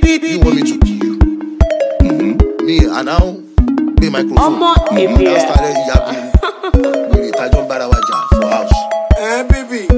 You want me to kill you? Me, and now, pay microphone. Now started yapping. We Tajon Barawaja for house. Baby.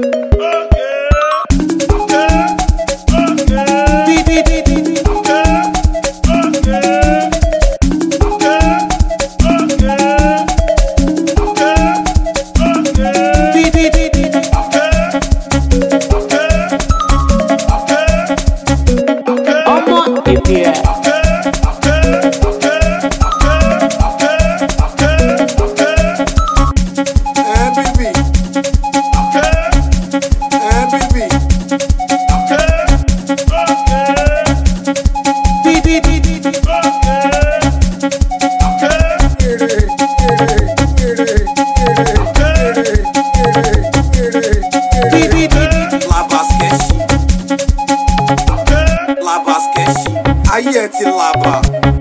Aí é de lava.